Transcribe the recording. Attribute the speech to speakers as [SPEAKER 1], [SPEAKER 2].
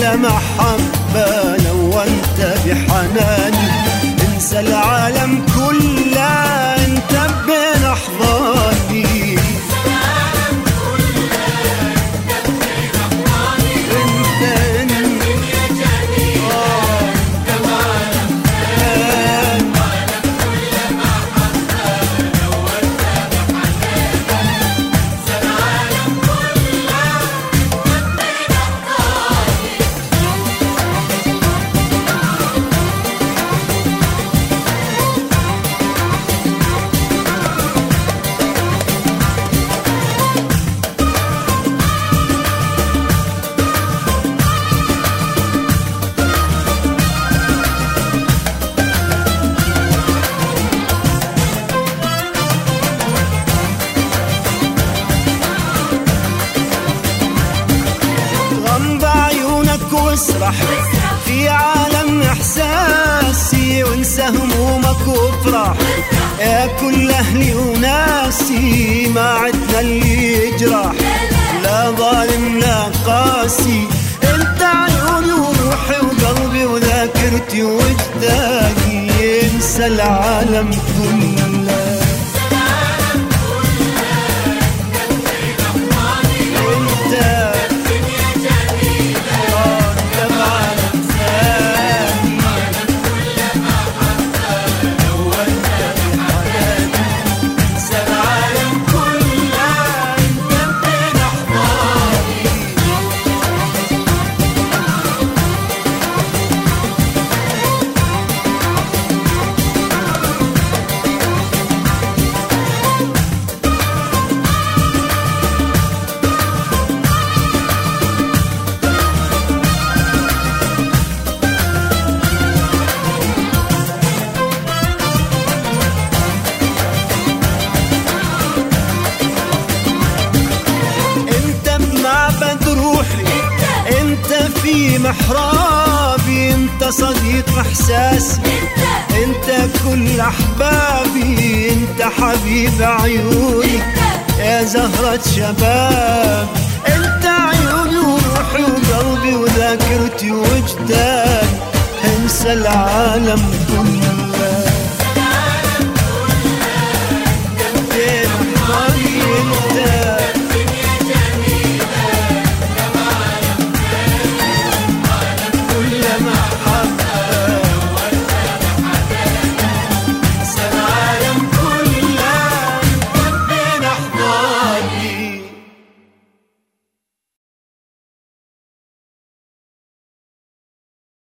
[SPEAKER 1] محبة لو انت بحناني. انسى العالم كله انت بين احضاني. واسرح في عالم احساسي، وانسى همومك وافرح يا كل اهلي وناسي. ما عدنا اللي يجرح لا ظالم لا قاسي. انت عيوني وروحي وقلبي وذاكرتي وجداني. انسى العالم كله. في محرابي انت صديق احساسي. انت كل احبابي. انت حبيب عيوني يا زهرة شباب. انت عيوني وروحي وقلبي وذاكرتي وجداني. انسى العالم كله.